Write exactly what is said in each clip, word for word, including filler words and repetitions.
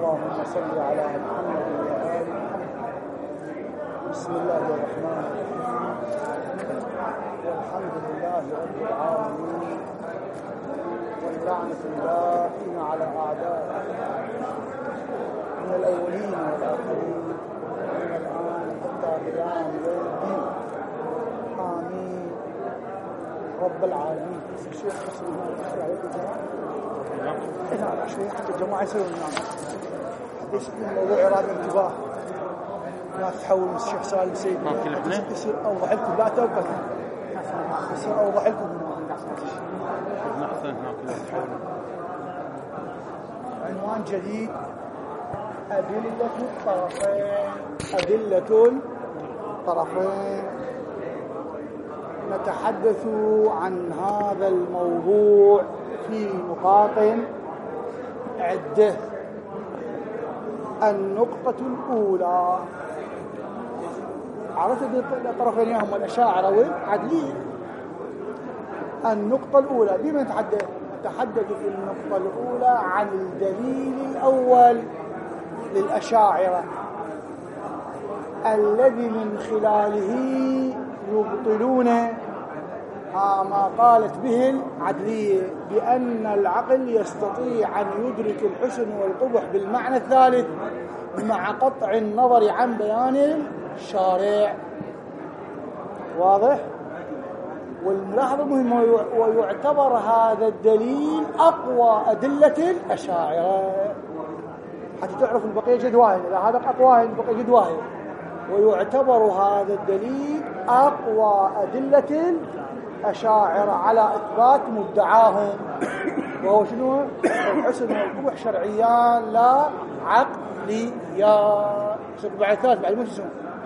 اللهم صل على محمد وآل محمد. بسم الله الرحمن الرحيم، والحمد لله رب العالمين، واللعنة الدائمة على أعدائه من الأولين والآخرين ومن الآن حتى قيام يوم الدين. آمين رب العالمين. الشيخ حسن الله عليكم جماعة. نعم شوي حتى الجماعة يسوون نعم. ليش الموضوع إرادة انتباه؟ ناس تحول من الشيخ سالم سيد يصير أوضح لكم لا توقف يصير أوضح لكم عنوان جديد: أدلة الطرفين. أدلة الطرفين. نتحدث عن هذا الموضوع في نقاط عدة. النقطة الأولى، عرفت الطرفين هم الأشاعرة والعدلية. النقطة الأولى بما نتحدث نتحدث في النقطة الأولى عن الدليل الأول للأشاعرة الذي من خلاله يبطلون ما قالت به العدلية بأن العقل يستطيع أن يدرك الحسن والقبح بالمعنى الثالث مع قطع النظر عن بيان الشارع. واضح؟ والملاحظة مهمة، ويعتبر هذا الدليل أقوى أدلة الأشاعرة حتى تعرف البقية جد واحد. إذا هذا أقوى البقية جد واحد. ويعتبر هذا الدليل أقوى أدلة الأشاعرة على إثبات مدعاهم، وهو شنو؟ الحسن والقبح شرعيان لا عقليان. بعد ثالث بعد مش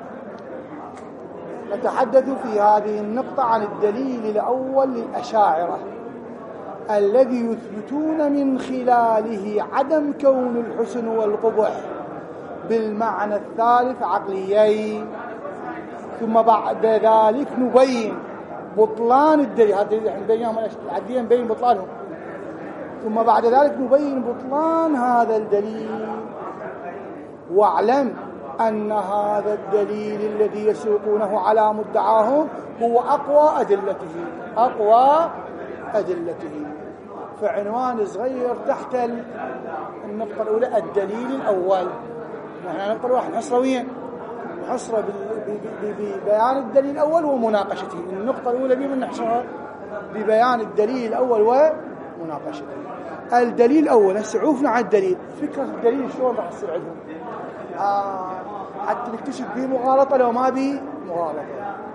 نتحدث في هذه النقطة عن الدليل الأول للأشاعرة الذي يثبتون من خلاله عدم كون الحسن والقبح بالمعنى الثالث عقليين. ثم بعد ذلك نبين بطلان الدليل. هذا نبينهم العدلية نبين بطلانهم. ثم بعد ذلك نبين بطلان هذا الدليل. واعلم أن هذا الدليل الذي يسوقونه على مدعاهم هو أقوى أدلته أقوى أدلته. فعنوان صغير تحت النقطة الأولى الدليل الأول. نحن نقطة واحد نحصر وين؟ نحصر ببيان الدليل الأول ومناقشته. النقطة الأولى بمن نحصرها ببيان الدليل الأول ومناقشته. الدليل الأول نسعوفنا على الدليل. فكرة الدليل شلون راح تصير عندهم؟ آه حتى نكتشف به مغالطة لو ما به مغالطة.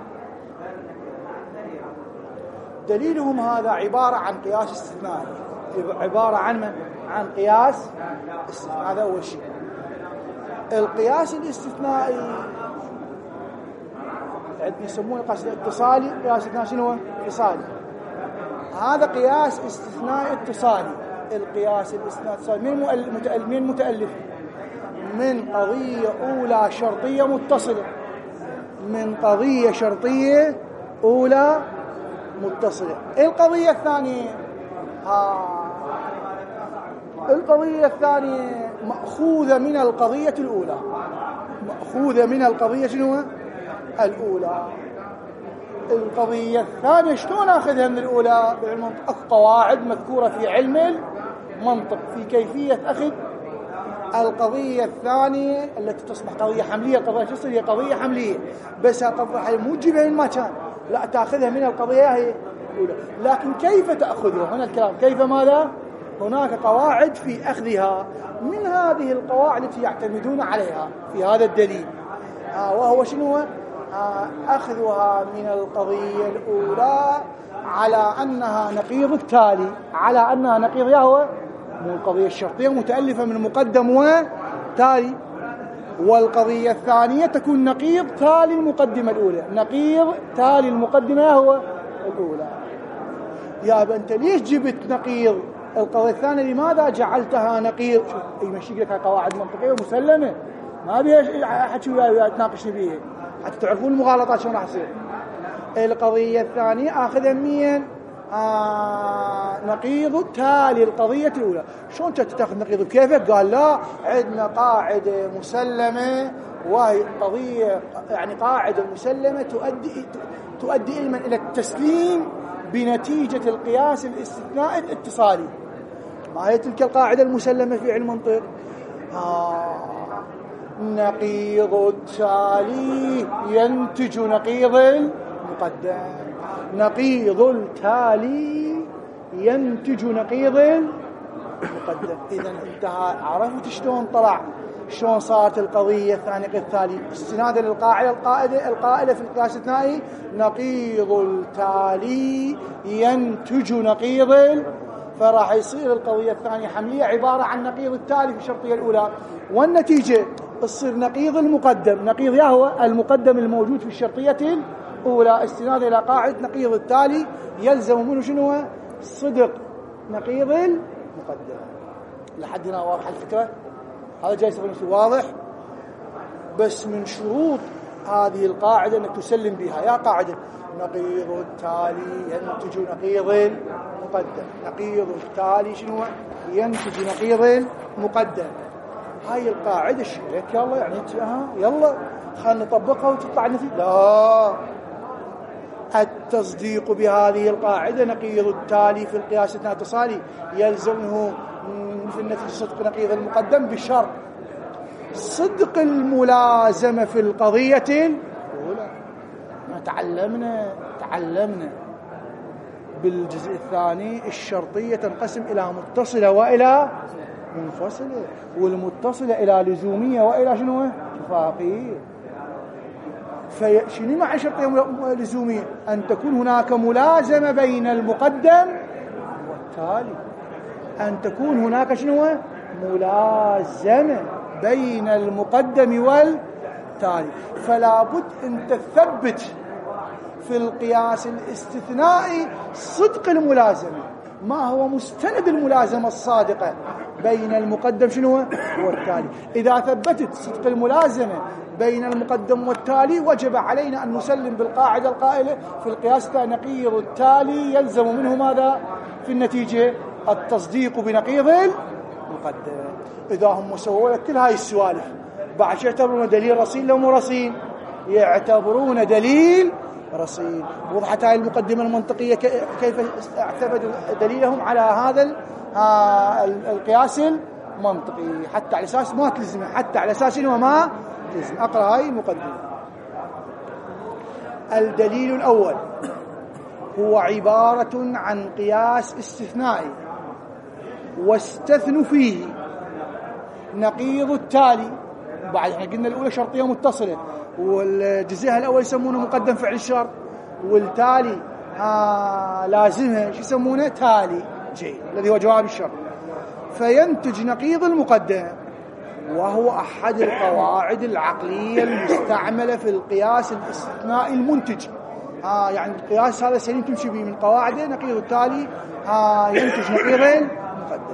دليلهم هذا عبارة عن قياس استثنائي. عبارة عن من؟ عن قياس استثنائي. هذا أول شيء. القياس الاستثنائي عندنا يسمونه قياس اتصالي. قياس الاستثنائي شنو هو؟ اتصالي. هذا قياس استثنائي اتصالي. القياس الاستثنائي اتصالي من المتألف من قضية أولى شرطية متصلة من قضية شرطية أولى متصلة. القضية الثانية ها القضية الثانية مأخوذة من القضية الأولى مأخوذة من القضية شنو الأولى. القضية الثانية شلون أخذها من الأولى؟ بالمنطق. قواعد مذكورة في علم المنطق في كيفية أخذ القضية الثانية التي تصبح قضية حملية. القضية تصل هي قضية حملية بس قضية مو تجيبها من ما كان، لا تأخذها من القضية هي الأولى. لكن كيف تأخذها؟ هنا الكلام كيف ماذا؟ هناك قواعد في أخذها. من هذه القواعد التي يعتمدون عليها في هذا الدليل آه وهو شنو؟ آه أخذها من القضية الأولى على أنها نقيض التالي على أنها نقيض يهوى من القضية الشرطية متألفة من مقدم وتالي. والقضية الثانية تكون نقيض تالي المقدمة الأولى. نقيض تالي المقدمة هو الأولى. يا أنت ليش جبت نقيض القضية الثانية؟ لماذا جعلتها نقيض؟ يمشي لك قواعد منطقية مسلمة ما بيها حكي ويا تناقشني بيها حتى تعرفون المغالطات شلون راح تصير. القضية الثانية آخذها مين؟ آه نقيض تالي القضية الأولى. شلون تاخذ نقيض كيفك؟ قال لا، عندنا قاعدة مسلمة وهي قضية يعني قاعدة مسلمة تؤدي تؤدي علما إلى التسليم بنتيجة القياس الاستثنائي الاتصالي. ما هي تلك القاعدة المسلمة في علم المنطق؟ آه نقيض التالي ينتج نقيض المقدم. نقيض التالي ينتج نقيض المقدم. إذا انتهى. عرفت شلون طلع، شلون صارت القضية الثانية نقيض التالي استنادا للقاعدة القاعدة القائلة في القياس الثنائي نقيض التالي ينتج نقيض، فراح يصير القضية الثانية حملية عبارة عن نقيض التالي في الشرطية الأولى، والنتيجة تصير نقيض المقدم. نقيض يهو المقدم الموجود في الشرطية الأولى استنادا إلى قاعدة نقيض التالي يلزم منه شنو؟ صدق نقيض المقدم. لحد هنا واضح الفكرة؟ هذا جاي يصير واضح. بس من شروط هذه القاعدة أنك تسلم بها يا قاعدة نقيض التالي ينتج نقيض المقدم. نقيض التالي شنو؟ ينتج نقيض المقدم. هاي القاعدة الشيك يلا يعني ها يلا خلنا نطبقها وتطلع النتيجة. لا، التصديق بهذه القاعدة نقيض التالي في القياس الاتصالي يلزمه في النتيجة صدق نقيض المقدم بشرط صدق الملازمة في القضية الأولى. تعلمنا تعلمنا بالجزء الثاني الشرطية تنقسم إلى متصلة وإلى منفصلة، والمتصلة إلى لزومية وإلى شنو؟ اتفاقية. فشنو معنى شرطية لزومية؟ أن تكون هناك ملازمة بين المقدم والتالي. أن تكون هناك شنو؟ ملازمة بين المقدم والتالي. فلا بد أن تثبت في القياس الاستثنائي صدق الملازمة. ما هو مستند الملازمة الصادقة بين المقدم شنو والتالي؟ إذا ثبتت صدق الملازمة بين المقدم والتالي وجب علينا أن نسلم بالقاعدة القائلة في القياس نقيض التالي يلزم منه ماذا في النتيجة؟ التصديق بنقيض المقدم. إذا هم سووا لك كل هاي السوالف بعد شو يعتبرون دليل رصين لو مو رصين؟ يعتبرون دليل رصين. وضحت هاي المقدمة المنطقية كيف اعتمدوا دليلهم على هذا القياس المنطقي حتى على أساس ما تلزم، حتى على أساس إنه ما تلزم. أقرأ هاي المقدمة. الدليل الأول هو عبارة عن قياس استثنائي واستثنوا فيه نقيض التالي. بعد احنا قلنا الأولى شرطية متصلة والجزء الأول يسمونه مقدم فعل الشرط، والتالي آه لازمها شو يسمونه؟ تالي جيد الذي هو جواب الشرط. فينتج نقيض المقدم، وهو أحد القواعد العقلية المستعملة في القياس الاستثنائي المنتج. آه يعني القياس هذا سليم تمشي به من قواعده نقيض التالي آه ينتج نقيض المقدم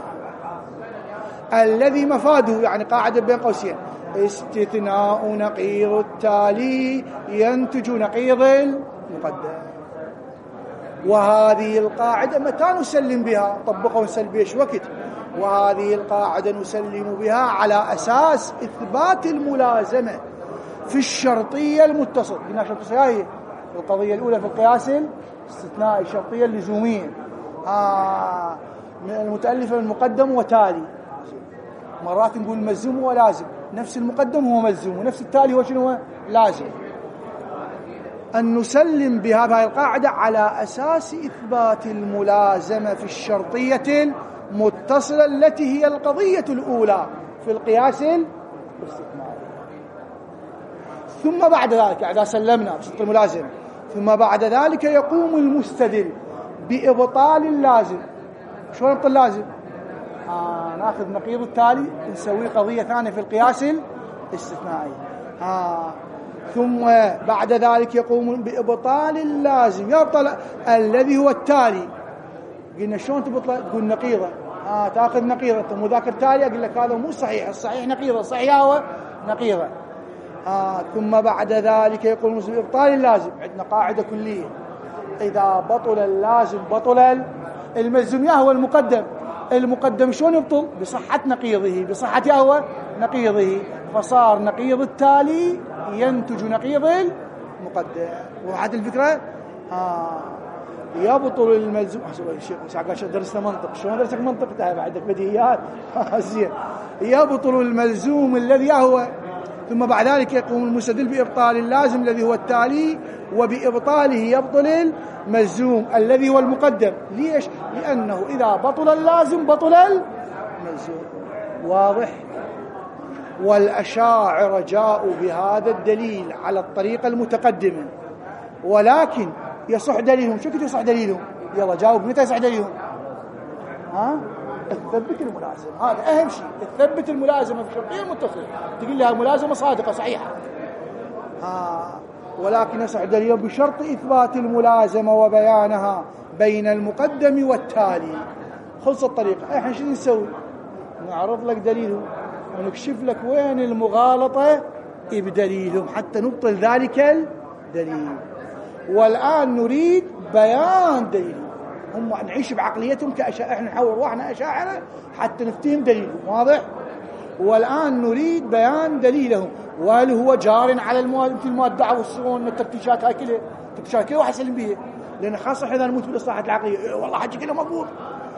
الذي مفاده يعني قاعدة بين قوسين استثناء نقيض التالي ينتج نقيض المقدم. وهذه القاعدة متى نسلم بها؟ طبقوا ونسلم بها وقت. وهذه القاعدة نسلم بها على أساس إثبات الملازمة في الشرطية المتصل. قلنا شرطية هي القضية الأولى في القياس الاستثنائي الشرطية اللزومية آه المتألفة من مقدم وتالي. مرات نقول ملزوم ولازم، نفس المقدم هو ملزوم ونفس التالي هو شنو؟ لازم. أن نسلم بهذه القاعدة على أساس إثبات الملازمة في الشرطية المتصلة التي هي القضية الأولى في القياس الاستثنائي. ثم بعد ذلك إذا سلمنا بصدق الملازمة ثم بعد ذلك يقوم المستدل بإبطال اللازم. شو نبطل اللازم؟ آه ناخذ نقيض التالي نسوي قضية ثانية في القياس الاستثنائي. آه ثم بعد ذلك يقوم بإبطال اللازم يبطل الذي هو التالي. قلنا شلون تبطل؟ تقول نقيضة آه تأخذ نقيضة مو ذاك التالي. أقول لك هذا مو صحيح، الصحيح نقيضة، صحيح هو نقيضة. آه ثم بعد ذلك يقوم بإبطال اللازم. عندنا قاعدة كلية إذا بطل اللازم بطل الملزوم. يا هو المقدم، المقدم شلون يبطل؟ بصحة نقيضه، بصحة يا هو نقيضه، فصار نقيض التالي ينتج نقيض المقدم. وحد الفكرة؟ آه يبطل الملزوم. الشيخ مسعود درسنا منطق، شلون درسك منطق؟ تعال عندك بديهيات زين. يبطل الملزوم الذي هو، ثم بعد ذلك يقوم المستدل بإبطال اللازم الذي هو التالي، وبإبطاله يبطل الملزوم الذي هو المقدم. ليش؟ لأنه إذا بطل اللازم بطل الملزوم. واضح؟ والأشاعرة جاءوا بهذا الدليل على الطريقة المتقدمة، ولكن يصح دليلهم. شو كنت يصح دليلهم؟ يلا جاوب، متى يصح دليلهم؟ ها؟ تثبت الملازمة، هذا أهم شيء، تثبت الملازمة في شرطية متصلة، تقول لها ملازمة صادقة صحيحة. ها ولكن يصح دليلهم بشرط إثبات الملازمة وبيانها بين المقدم والتالي. خلص الطريقة. احنا شو نسوي؟ نعرض لك دليلهم ونكشف لك وين المغالطة بدليلهم حتى نبطل ذلك الدليل. والآن نريد بيان دليلهم. هم نعيش بعقليتهم كأشاعرة، احنا نحاول روحنا أشاعرة حتى نفتهم دليلهم. واضح؟ والآن نريد بيان دليلهم، وهل هو جار على المواد مثل ما ادعوا الصون التفتيشات هاي كلها، التفتيشات كلها واحد يسلم بيها، لأن خاصة إذا نموت بالإصلاحات العقلية والله حاجة كلها مضبوط.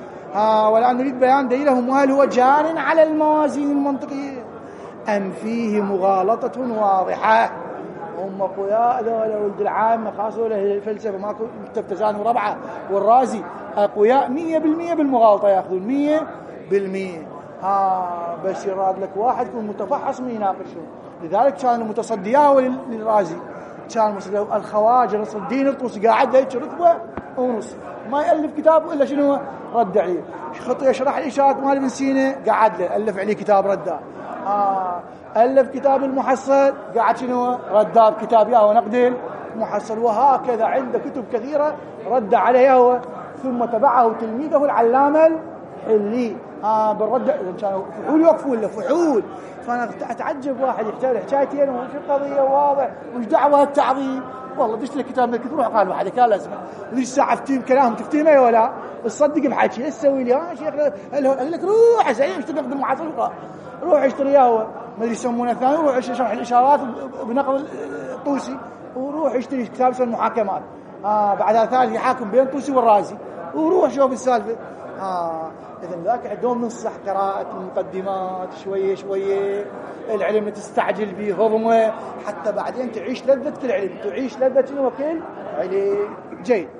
ها والآن نريد بيان دليلهم، وهل هو جار على الموازين المنطقية أم فيه مغالطة واضحة. هم أقوياء ذولا ولد العامة خاصة له الفلسفة، ماكو تفتزان وربعة والرازي، أقوياء مية بالمية بالمغالطة، يأخذون مية بالمية. ها بس يراد لك واحد يكون متفحص من يناقشهم. لذلك كان المتصدياه للرازي كان مثل الخواجة نصر الدين الطوسي قاعد هيك رتبة ونص، ما يألف كتاب إلا شنو رد عليه. خطي يشرح الإشارات مال ابن سينا قاعد له ألف عليه كتاب رده. آه ألف كتاب المحصل قاعد شنو رده بكتاب ياهو نقد المحصل. وهكذا عنده كتب كثيرة رد عليه هو، ثم تبعه تلميذه العلامة الحلي آه بالرد. كانوا فحول يوقفون له فحول. فأنا أتعجب واحد يحتاج حكايتين وش القضية واضح وش دعوة التعظيم. والله دشت لك كتاب من الكتب قال واحد كان لازم ليش ساعة تفتهم كلام تفتهمه ولا تصدق بحكي ايش تسوي لي؟ ها شيخ قال لك روح زين ايش تنقد المحاصيل روح اشتري اياه ما ادري يسمونه الثاني، روح شرح الاشارات بنقد الطوسي، وروح اشتري كتاب اسمه المحاكمات آه بعدها ثالث يحاكم بين الطوسي والرازي، وروح شوف السالفه. آه إذا ذاك عندهم نصح قراءة المقدمات شوية شوية، العلم تستعجل به هضمه حتى بعدين تعيش لذة كل علم، تعيش لذة شنو كل علم. جيد.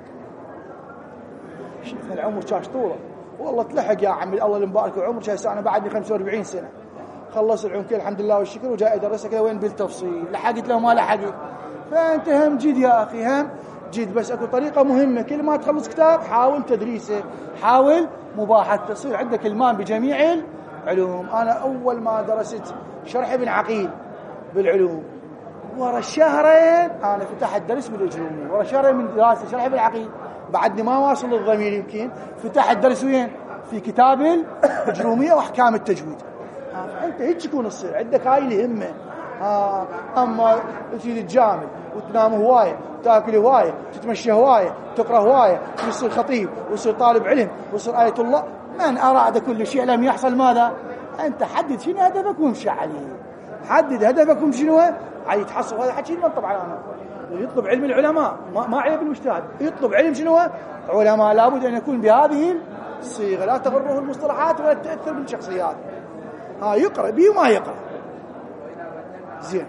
شفنا العمر شاش طوله والله تلحق يا عمي الله المبارك، وعمر شاش أنا بعدني خمسة وأربعين سنة خلص العمر كله الحمد لله والشكر، وجاي أدرسك وين بالتفصيل لحقت له ما لحقت. فأنت هم جد يا أخي هم جد، بس أكو طريقة مهمة كل ما تخلص كتاب حاول تدريسه، حاول مباحث تصير عندك المام بجميع العلوم. أنا أول ما درست شرح ابن عقيل بالعلوم ورا شهرين أنا فتحت درس بالإجرومية، ورا شهرين من دراسة شرح ابن عقيل بعدني ما واصل للضمير يمكن فتحت درس وين في كتاب الإجرومية وأحكام التجويد. أنت هيك يكون تصير عندك هاي الهمة. آه أما تريد الجامل وتنام هواية تاكل هواية تتمشى هواية تقرأ هواية ويصير خطيب ويصير طالب علم ويصير آية الله، من أراد كل شيء لم يحصل ماذا؟ أنت حدد شنو هدفك وامشي عليه، حدد هدفك وامشي شنو عليه تحصل. هذا حكي من طبعا أنا يطلب علم العلماء ما, ما عيب المجتهد يطلب علم شنو علماء، لابد أن يكون بهذه الصيغة، لا تغره المصطلحات ولا تأثر بالشخصيات. ها يقرأ بيه وما يقرأ زين.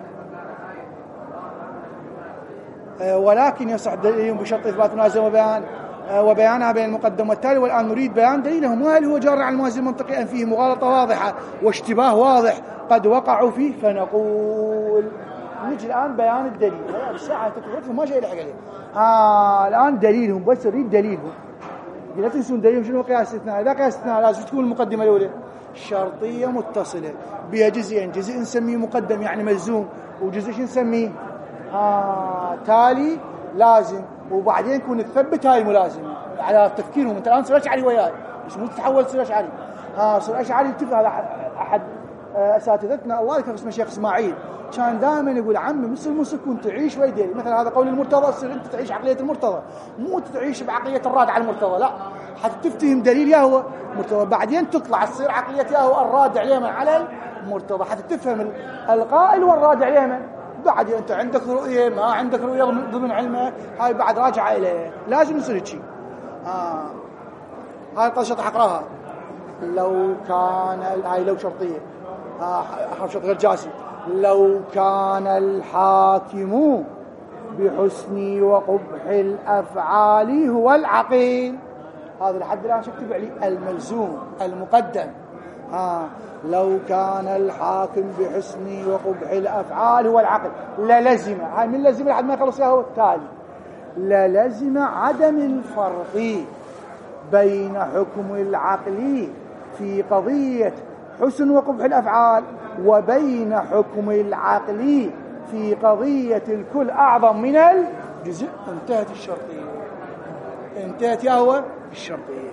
أه ولكن يصح دليلهم بشرط إثبات منازمة وبيان أه وبيانها بين المقدم والتالي. والآن نريد بيان دليلهم، وهل هو جار على الموازين المنطقي أم فيه مغالطة واضحة واشتباه واضح قد وقعوا فيه. فنقول نجي الآن بيان الدليل. الساعة تكفي ما شيء لحق عليه. آه الآن دليلهم بس نريد دليلهم. لا تنسون دليلهم شنو قياس استثناء. إذا قياس استثناء لازم تكون المقدمة الأولى شرطية متصلة بها جزئين، جزء نسميه مقدم يعني ملزوم، وجزء شو نسميه آه تالي لازم، وبعدين يكون تثبت هاي الملازمة على تفكيرهم. انت الان صير اشعري وياي مش مو تتحول تصير اشعري ها صير اشعري تفهم هذا احد اساتذتنا الله يكرم اسمه شيخ اسماعيل كان دائما يقول عمي مثل مو سكون تعيش ويديري. مثلا هذا قول المرتضى، تصير انت تعيش عقليه المرتضى، مو تعيش بعقليه الراد على المرتضى، لا، حتى تفتهم دليل ياهو مرتضى بعدين تطلع تصير عقليه ياهو الراد عليهم على المرتضى، حتى تفهم القائل والراد عليهم. بعد انت عندك رؤيه ما عندك رؤيه ضمن علمك، هاي بعد راجعه اليه، لازم يصير هيك. اه هاي القصه حقراها. لو كان هاي لو شرطيه، اه حرف شرط غير جاسم. لو كان الحاكم بحسن وقبح الافعال هو العقيل، هذا لحد الان شو اكتب عليه؟ الملزوم المقدم. ها لو كان الحاكم بحسن وقبح الافعال هو العقل للزم، هاي من لزم لحد ما يخلص هو التالي، للزم عدم الفرق بين حكم العقل في قضية حسن وقبح الافعال وبين حكم العقل في قضية الكل اعظم من الجزء. انتهت الشرطية، انتهت يا هو الشرطية.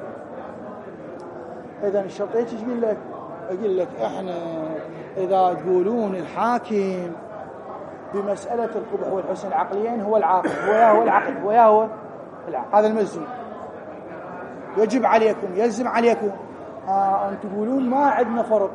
إذن الشرطية ايش يقول لك؟ يقول لك احنا اذا تقولون الحاكم بمسألة القبح والحسن العقليين هو العاقل، هو يا هو العقل، هو يا هو العقل، هذا الملزوم يجب عليكم يلزم عليكم آه أن تقولون ما عندنا فرق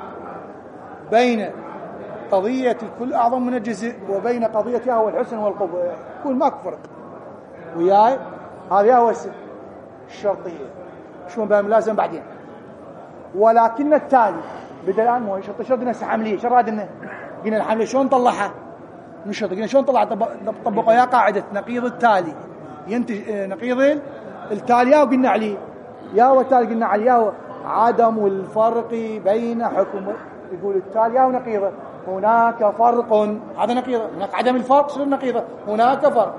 بين قضية الكل أعظم من الجزء وبين قضية يا هو الحسن والقبح، يقول ماكو فرق وياي. هذا هو الشرطية، شو بهم لازم بعدين. ولكن التالي بدل الآن مو شرط شرط نفس عملية شو رادنا قلنا الحملية شلون نطلعها؟ مش شرط قلنا شلون نطلع طبقوا يا قاعدة نقيض التالي ينتج نقيض التالي وقلنا عليه يا هو التالي قلنا عليه يا هو عدم الفرق بين حكم، يقول التالي يا هو نقيضه هناك فرق، هذا نقيضه، هناك عدم الفرق صار نقيضه، هناك فرق.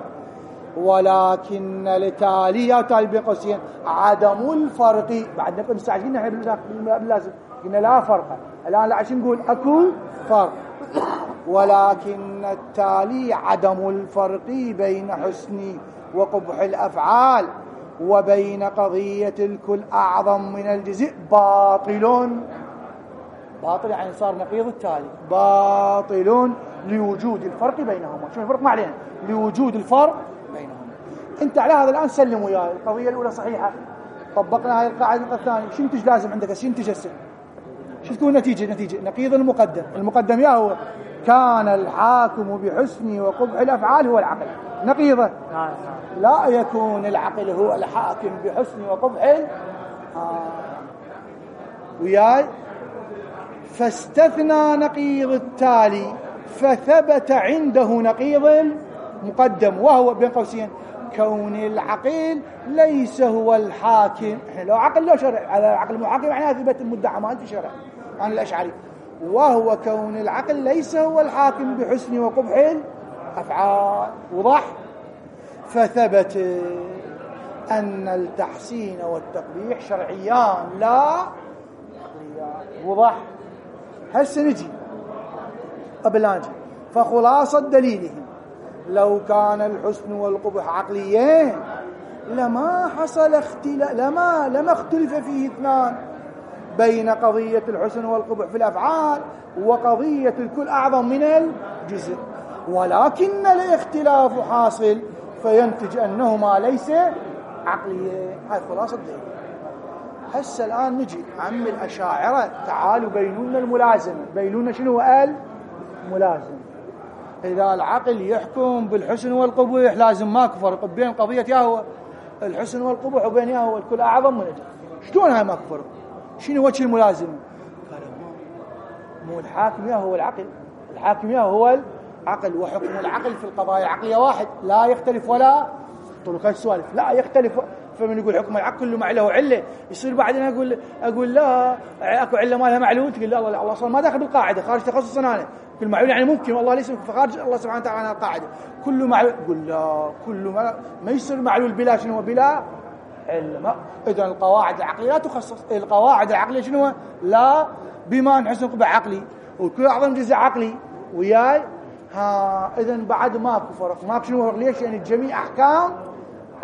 ولكن التالي يا تالي بين قوسين عدم الفرق، بعد نبقى مستعجلين احنا باللازم قلنا لا فرق، الان لا عشان نقول اكو فرق. ولكن التالي عدم الفرق بين حسن وقبح الافعال وبين قضية الكل اعظم من الجزء باطل. باطل يعني صار نقيض التالي، باطل لوجود الفرق بينهما. شو الفرق؟ ما علينا، لوجود الفرق بينهما. انت على هذا الان سلم وياي، القضيه الاولى صحيحه، طبقنا هاي القاعده الثانيه، شو ينتج لازم عندك؟ شو ينتج هسه؟ شو تكون النتيجه؟ نتيجه نقيض المقدم. المقدم يا هو كان الحاكم بحسن وقبح الافعال هو العقل، نقيضه لا يكون العقل هو الحاكم بحسن وقبح آه. وياي فاستثنى نقيض التالي فثبت عنده نقيض المقدم وهو بين قوسين كون العقل ليس هو الحاكم. احنا لو عقل لو شرع على العقل المحاكم يعني اثبت المدعى ما انت شرع عن الاشعري، وهو كون العقل ليس هو الحاكم بحسن وقبح الافعال. وضح؟ فثبت ان التحسين والتقبيح شرعيان لا عقليان. وضح؟ هسه نجي قبل لا نجي فخلاصة دليلهم لو كان الحسن والقبح عقليين لما حصل اختلاف، لما لما اختلف فيه اثنان بين قضية الحسن والقبح في الأفعال وقضية الكل أعظم من الجزء، ولكن الاختلاف حاصل فينتج أنهما ليس عقليين. هاي خلاصة الدليل. هسه الآن نجي عم الأشاعرة تعالوا بينونا الملازمة. بينونا شنو قال؟ ملازم. إذا العقل يحكم بالحسن والقبح لازم ماكو فرق بين قضية يا هو الحسن والقبح وبين يا هو الكل أعظم من الجزء. شلون هاي ماكو فرق؟ شنو وجه الملازمة؟ قال مو الحاكم يا هو العقل، الحاكم يا هو العقل، وحكم العقل في القضايا العقلية واحد لا يختلف ولا طرق السوالف لا يختلف. فمن يقول حكم العقل كله ما له عله يصير بعدين اقول اقول لا اكو عله ما لها معلول، تقول لا الله اصلا ما داخل بالقاعده خارج تخصص انا كل معلول يعني ممكن والله ليس فخارج الله سبحانه وتعالى عن القاعده كله معلول. قل لا كله ما, ما يصير معلول بلا شنو بلا علم. اذا القواعد العقليه لا تخصص، القواعد العقليه شنو؟ لا بما نحسن قبح عقلي وكل اعظم جزء عقلي وياي. ها اذا بعد ماكو فرق، ماكو شنو فرق. ليش؟ يعني الجميع احكام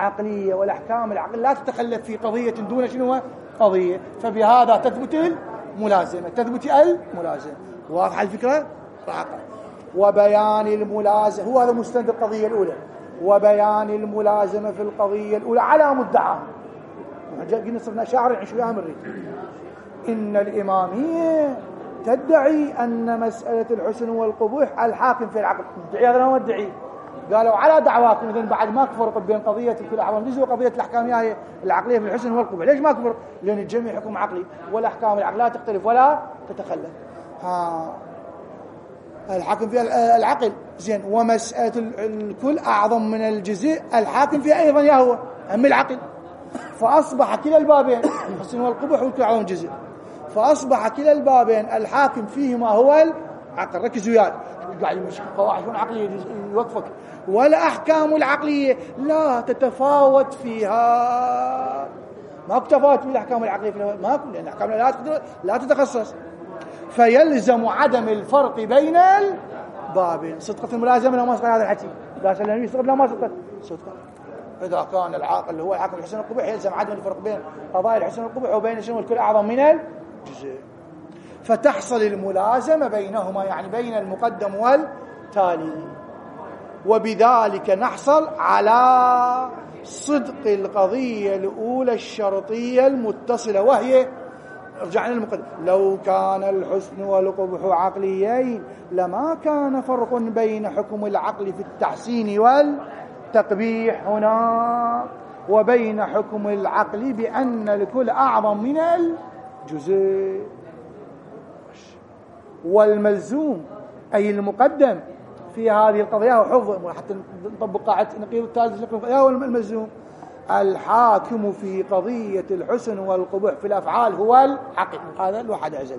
عقليه، والاحكام العقليه لا تتخلف في قضيه دون شنو قضيه، فبهذا تثبت الملازمة، تثبت الملازمة. واضحة الفكرة؟ راقة. وبيان الملازمة، هو هذا مستند القضية الأولى، وبيان الملازمة في القضية الأولى على مدعاه. قلنا صرنا شاعر عن شوية مريد. إن الإمامية تدعي أن مسألة الحسن والقبوح الحاكم في العقل. مدعي هذا ما مدعي. قالوا على دعواكم إذن بعد ما كفرق بين قضية كل أعظم جزء وقضية الأحكام العقلية في الحسن والقبوح. ليش ما كفر؟ لأن الجميع حكم عقلي والأحكام العقل لا تختلف ولا تتخلف. ها الحاكم في العقل زين، ومسألة الكل أعظم من الجزء الحاكم فيها أيضا يا هو أم العقل. فأصبح كلا البابين الحسن والقبوح والكل أعظم الجزء، فأصبح كلا البابين الحاكم فيهما هو العقل. ركزوا وياي قاعد يمشي قواعد عقلية يوقفك. والأحكام العقلية لا تتفاوت فيها، ما تتفاوت في الأحكام العقلية فيها، ما لأن الأحكام لا لا تتخصص. فيلزم عدم الفرق بين البابين. صدقة الملازمة لو ما صدق هذا الحكي لا سلمي صدق لا ما صدق صدق. إذا كان العاقل هو الحاكم الحسن والقبوح يلزم عدم الفرق بين قضايا الحسن والقبوح وبين الشنو والكل أعظم من الجزء، فتحصل الملازمة بينهما، يعني بين المقدم والتالي. وبذلك نحصل على صدق القضية الأولى الشرطية المتصلة، وهي رجعنا للمقدم: لو كان الحسن والقبح عقليين لما كان فرق بين حكم العقل في التحسين والتقبيح هنا وبين حكم العقل بأن الكل أعظم من الجزء. والملزوم أي المقدم في هذه القضية وحفظ حتى نطبق قاعدة نقيض الثالث هو الملزوم الحاكم في قضية الحسن والقبح في الأفعال هو العقل. هذا الواحد أعزل.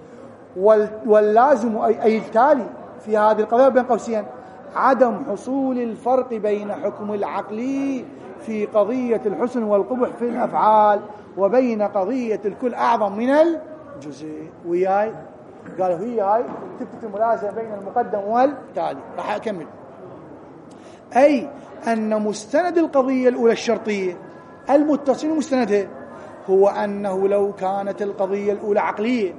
واللازم أي التالي في هذه القضية بين قوسين عدم حصول الفرق بين حكم العقل في قضية الحسن والقبح في الأفعال وبين قضية الكل أعظم من الجزء. وياي قالوا هي هاي تثبت الملازمة بين المقدم والتالي. راح أكمل. أي أن مستند القضية الأولى الشرطية المتصل مستندها هو أنه لو كانت القضية الأولى عقلية،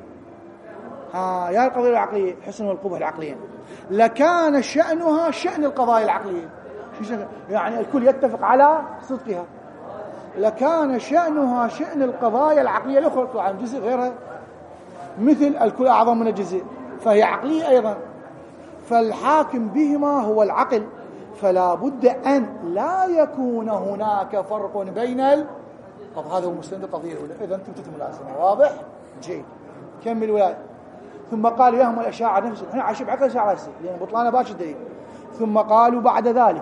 ها يا القضية العقلية حسن والقبح العقليين، لكان شأنها شأن القضايا العقلية. يعني الكل يتفق على صدقها، لكان شأنها شأن القضايا العقلية الأخرى عن جزء غيرها، مثل الكل أعظم من الجزء فهي عقلية أيضا. فالحاكم بهما هو العقل، فلا بد أن لا يكون هناك فرق بين ال... طب هذا هو مستند القضية الأولى. إذا تثبت الملازمة. واضح؟ جيد. كمل وياي. ثم قالوا يهم الأشاعرة نفسهم، احنا عايشين بعقل الأشاعرة هسه لأن بطلانه باش الدليل. ثم قالوا بعد ذلك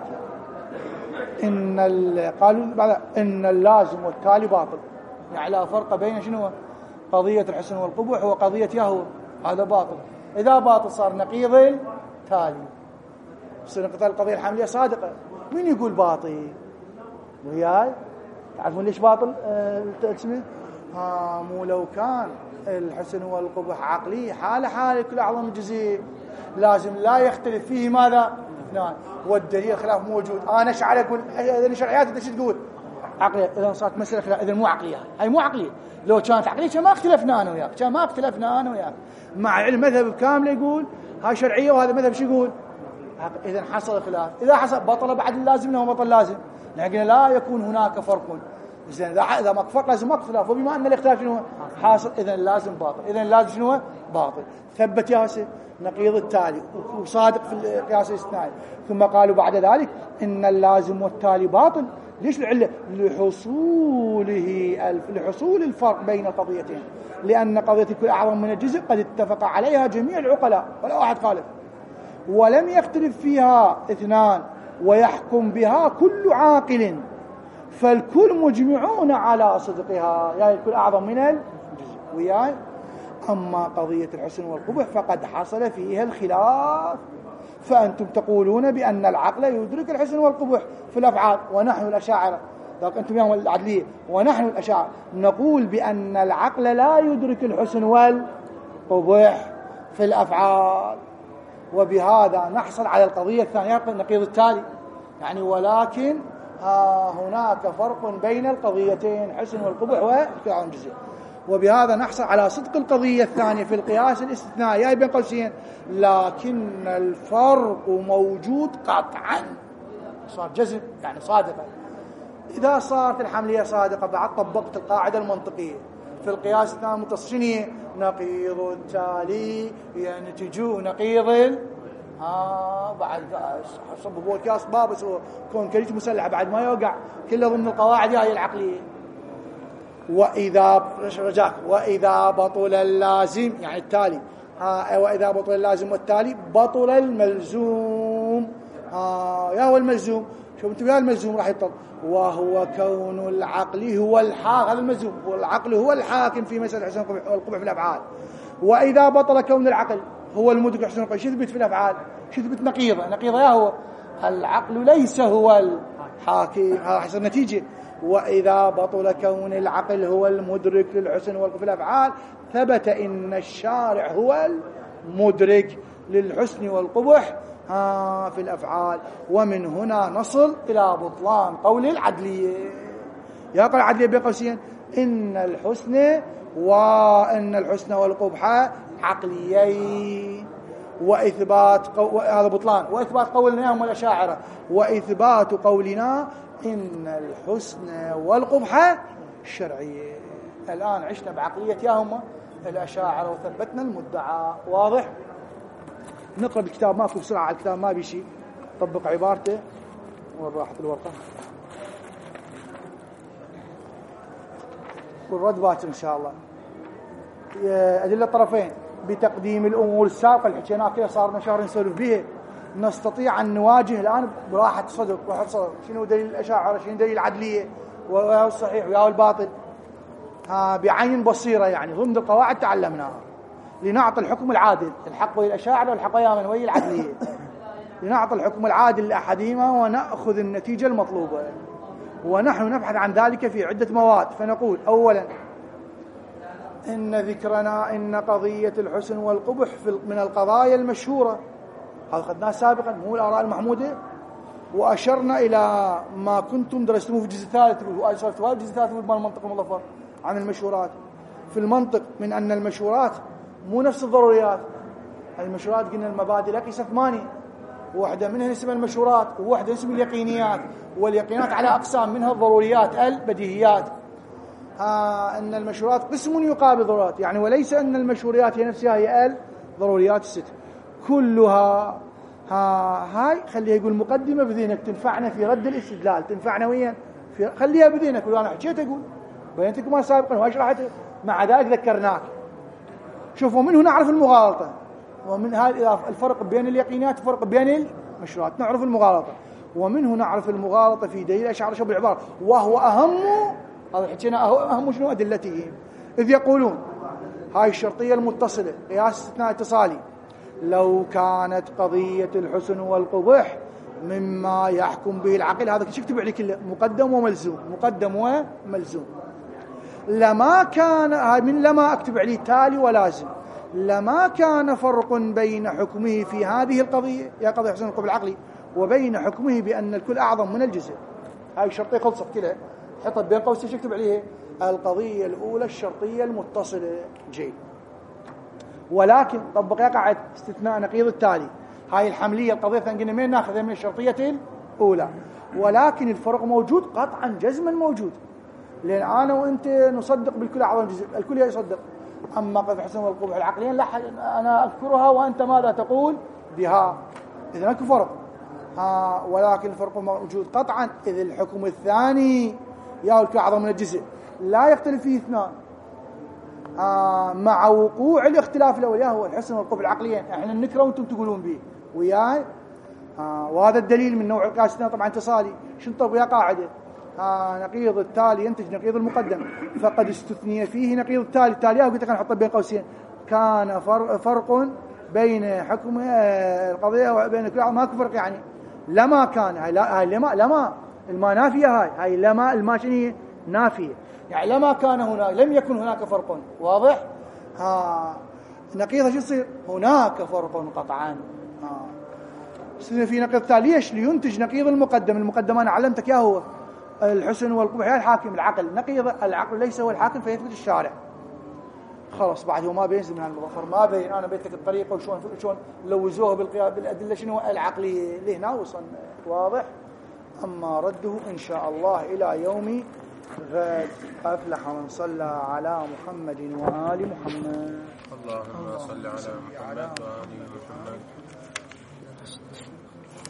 إن ال... قالوا بعد إن اللازم والتالي باطل، يعني لا فرق بين شنو قضية الحسن والقبح وقضية يهوى، هذا باطل. إذا باطل صار نقيض التالي، صار نقيض القضية الحملية صادقة. من يقول باطل؟ وياي تعرفون ليش باطل اسمه؟ ها مو لو كان الحسن والقبح عقلي حال حال كل أعظم جزء لازم لا يختلف فيه ماذا؟ نعم. والدليل خلاف موجود. أنا شعر أقول إذا شرعيات أنت شو تقول؟ عقلية. إذا صارت مسألة خلاف إذا مو عقلية، هاي مو عقلية. لو كانت عقلية كان ما اختلفنا أنا وياك، كان ما اختلفنا أنا وياك. مع علم مذهب كامل يقول هاي شرعية وهذا مذهب شو يقول؟ إذا حصل خلاف، إذا حصل بطل بعد اللازم وما بطل لازم، لكن لا يكون هناك فرق. إذا إذا ما فرق لازم ما اختلاف، وبما أن الاختلاف شنو حاصل إذا لازم باطل، إذا لازم شنو باطل. ثبت يا هسه نقيض التالي وصادق في القياس الاستثنائي. ثم قالوا بعد ذلك إن اللازم والتالي باطل. ليش العلة؟ لحصوله لحصول الفرق بين القضيتين، لأن قضية كل أعظم من الجزء قد اتفق عليها جميع العقلاء ولا واحد خالف، ولم يختلف فيها اثنان ويحكم بها كل عاقل، فالكل مجمعون على صدقها، يعني الكل أعظم من الجزء. وياي أما قضية الحسن والقبح فقد حصل فيها الخلاف، فأنتم تقولون بأن العقل يدرك الحسن والقبح في الأفعال، ونحن الأشاعرة ذاك أنتم يوم العدلية، ونحن الأشاعرة نقول بأن العقل لا يدرك الحسن والقبح في الأفعال. وبهذا نحصل على القضية الثانية النقيض التالي، يعني ولكن ها هناك فرق بين القضيتين حسن والقبح والكلام جزء. وبهذا نحصل على صدق القضية الثانية في القياس الاستثنائي يعني بين قوسين، لكن الفرق موجود قطعا. صار جزم يعني صادقة. إذا صارت الحملية صادقة بعد طبقت القاعدة المنطقية في القياس الثاني المتصل، نقيض التالي ينتج نقيض ال ها بعد صببوا الكاس بابس وكونكريت مسلح بعد ما يوقع كله ضمن القواعد هاي العقلية. وإذا رجاك وإذا بطل اللازم يعني التالي ها وإذا بطل اللازم والتالي بطل الملزوم. ها يا هو الملزوم شو انتم يا الملزوم راح يبطل، وهو كون العقل هو الحاكم. هذا الملزوم هو العقل هو الحاكم في مسألة حسن القبح في الأفعال. وإذا بطل كون العقل هو المدرك حسن القبح، شو يثبت في الأفعال؟ شو يثبت؟ نقيضة. نقيضة يا هو العقل ليس هو الحاكم. هذا حسن النتيجة. وإذا بطل كون العقل هو المدرك للحسن والقبح في الأفعال ثبت إن الشارع هو المدرك للحسن والقبح في الأفعال. ومن هنا نصل إلى بطلان قول العدلية. يقول العدلية بين قوسين إن الحسن وإن الحسن والقبح عقليين، وإثبات قو... هذا بطلان. وإثبات قولنا هم الأشاعرة، وإثبات قولنا إن الحسن والقبح شرعية. الآن عشنا بعقلية ياهم الأشاعرة وثبتنا المدعى. واضح؟ نقرأ الكتاب ماكو بسرعة على الكتاب ما بيشي طبق عبارته. وين راحت الورقة؟ والرد باكر إن شاء الله. أدلة الطرفين بتقديم الأمور السابقة اللي حكيناها كده صار لنا شهر نسولف بها، نستطيع أن نواجه الآن براحة صدر. راحة صدر شنو دليل الأشاعرة، شنو دليل العدلية، وياه الصحيح وياه الباطل، ها بعين بصيرة يعني ضمن القواعد تعلمناها، لنعطي الحكم العادل. الحق ويا الأشاعرة والحق ويا من ويا العدلية. لنعطي الحكم العادل لأحدهما ونأخذ النتيجة المطلوبة. ونحن نبحث عن ذلك في عدة مواد. فنقول أولا إن ذكرنا إن قضية الحسن والقبح من القضايا المشهورة، هذا خدناه سابقا مو الآراء المحمودة. وأشرنا إلى ما كنتم درستموه في الجزء الثالث وأشرتوا في الجزء الثالث من المنطق المظفر عن المشهورات. في المنطق من أن المشهورات مو نفس الضروريات. المشهورات قلنا المبادئ لقيسة ثمانية، واحدة منها اسمها المشهورات وواحدة اسمها اليقينيات. واليقينات على أقسام، منها الضروريات البديهيات. آه أن المشهورات قسم يقابل ضرورات يعني، وليس أن المشهوريات هي نفسها هي الضروريات الست كلها. ها هاي خليها يقول مقدمة بذهنك تنفعنا في رد الاستدلال، تنفعنا وين في خليها بذهنك. وأنا حكيت أقول بينتكم ما سابقا وأشرحت، مع ذلك ذكرناك. شوفوا من هنا نعرف المغالطة، ومن هذا الفرق بين اليقينات وفرق بين المشهورات نعرف المغالطة. ومنه نعرف المغالطة في دليل الأشاعرة شو بالعبارة، وهو أهم هذا حكينا أهم شنو أدلته. إذ يقولون هاي الشرطية المتصلة قياس استثناء اتصالي لو كانت قضية الحسن والقبح مما يحكم به العقل، هذا شو اكتب عليه كله مقدم وملزوم، مقدم وملزوم. لما كان هاي من لما اكتب عليه تالي ولازم، لما كان فرق بين حكمه في هذه القضية يا قضية الحسن والقبح العقلي وبين حكمه بأن الكل أعظم من الجزء. هاي الشرطية خلصت كلها، حطت بين قوسين اكتب عليه القضية الأولى الشرطية المتصلة. جيد. ولكن طبق يقع استثناء نقيض التالي. هاي الحملية القضية قلنا من ناخذها من الشرطية الأولى، ولكن الفرق موجود قطعا جزما موجود، لأن أنا وأنت نصدق بالكل أعظم جزء، الكل يصدق. أما قضية الحسن والقبح العقليين لا، أنا أذكرها وأنت ماذا تقول بها، إذا ماكو فرق. ها ولكن الفرق موجود قطعا، إذ الحكم الثاني يا الكل أعظم من الجزء لا يختلف فيه اثنان. آه مع وقوع الاختلاف الأول هو الحسن والقبح العقليين، احنا نكره وانتم تقولون به وياي. آه وهذا الدليل من نوع القاسنا طبعا اتصالي. شنو طب يا قاعدة آه نقيض التالي ينتج نقيض المقدم، فقد استثني فيه نقيض التالي. التالي قلت لك نحطه بين قوسين، كان فرق بين حكم آه القضية وبين كل ماكو فرق يعني. لما كان هاي لا هاي لما لما الما نافية، هاي هاي لما الما شنو نافية يعني لما كان هنا لم يكن هناك فرق. واضح؟ ها نقيضة شو يصير؟ هناك فرق قطعا. ها في نقيض التالي ليش؟ لينتج نقيض المقدم. المقدم أنا علمتك يا هو الحسن والقبح يا الحاكم العقل. نقيض العقل ليس هو الحاكم فيثبت الشارع. خلاص بعد هو ما بينزل من المظفر، ما بين أنا بيت لك الطريقة وشون شون لوزوها بالقياس بالأدلة شنو العقلي لهنا وصل واضح. أما رده إن شاء الله إلى يوم غد. أفلح من صلى على محمد وآل محمد. اللهم صل على محمد وآل محمد.